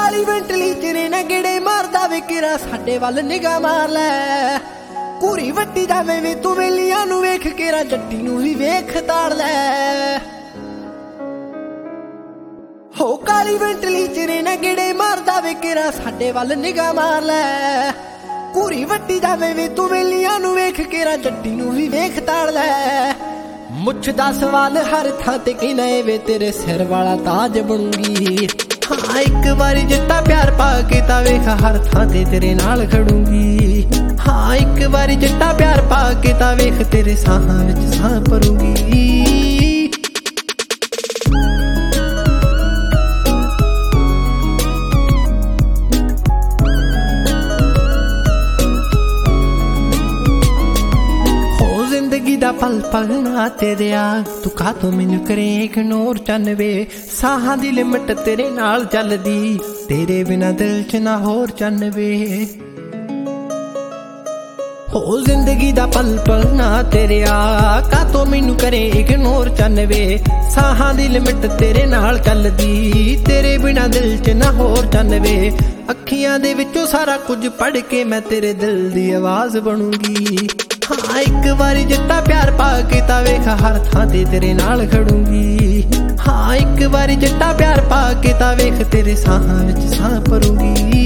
काली वेंटली तेरे ना गेड़े मारदा वे किरा साडे वल निगाह मार लै पूरी वड्डी जावे वे तू वेलियां नू वेख केरा जट्टी नू भी वेख ताड़ लै हो काली वेंटली तेरे ना गेड़े मारदा वे किरा साडे वल निगाह मार लै पूरी वड्डी जावे वे तू वेलियां नू वेख केरा जट्टी नू भी वेख ताड़ लै मुछ दा सवाल हर थां ते कीना ए वे तेरे सिर वाला ताज बनूंगी हाँ एक बारी जट्टा प्यार पा के ता वेख हर थां ते तेरे नाल खड़ूंगी हाँ एक बारी जट्टा प्यार पा के ता वेख तेरे साहां विच साह भरूंगी दा पल पल ना तेरिया तू का तो मैनू करे इग्नोर चन्नवे साहां दी लिमिट तेरे नाल चलदी तेरे बिना दिल च ना होर चन्नवे हो जिंदगी दा पल पल ना तेरिया का तो मैनू करे इग्नोर चन्नवे साहां दी लिमिट तेरे नाल चलदी तेरे बिना दिल च ना होर चन्नवे अखियां दे विचों सारा कुछ पढ़ के मैं तेरे दिल दी आवाज बनूंगी हाँ एक बारी जट्टा प्यार पा के ता वेख हर थां ते तेरे नाल खड़ूंगी हाँ एक बारी जट्टा प्यार पा के ता वेख तेरे साहां विच साह भरूंगी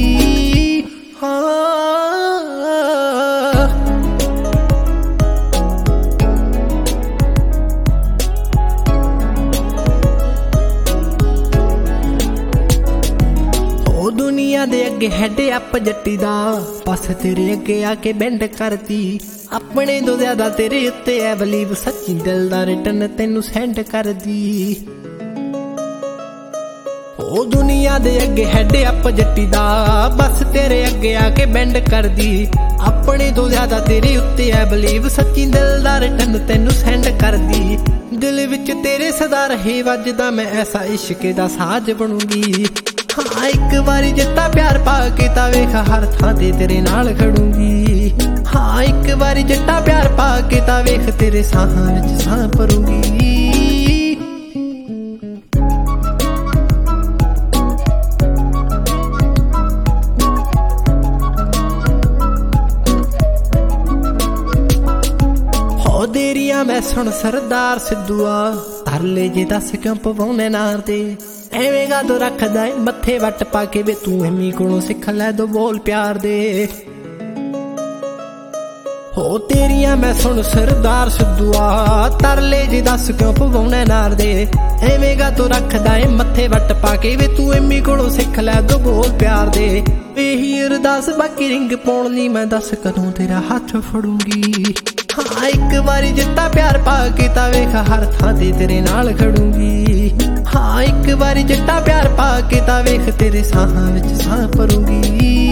दुनिया दे अगे हैड अप जट्टी दा बस तेरे अगे आके बेंड करती अपने तो ज्यादा तेरे उत्ते ऐ बलीव सच्ची दिल दा रिटर्न तेनू सेंड कर दी ओ दुनिया दे अगे हैड अप जट्टी दा बस तेरे अगे आके बेंड कर दी अपने तो ज्यादा तेरे उत्ते ऐ बलीव सच्ची दिल दा रिटर्न तेनू सेंड कर दी दिल विच तेरे सदा रहे वजदा मैं ऐसा इश्क दा साज बनूंगी हाँ एक बारी जट्टा प्यार पा के ता वेख हर थां ते तेरे नाल खड़ूंगी हाँ एक बारी जट्टा प्यार पा के ता वेख तेरे साहां विच साह भरूंगी हो देरिया मैं सुन सरदार सिद्धूआ तरले जे दस क्यों पवाउने नार दे एवें गा तो रखदा है मथे वट पा के वे तू एमी कोलों सिख लै दो बोल प्यार दे हो तेरिया मैं सुन सरदार सिद्धूआ तरले जी दस क्यों पवाउने नार दे एवें गा तो रखदा है मथे वट पा के वे तू एमी कोलों सिख लै दो बोल प्यार दे एही अरदास बाकी रिंग पाउण लई मैं दस कदों तेरा हत्थ फड़ूंगी हाँ एक बारी जट्टा प्यार पा के ता वेख हर थां ते तेरे नाल खड़ूंगी हाँ एक बारी जट्टा प्यार पा के ता वेख तेरे साहां विच साह भरूंगी।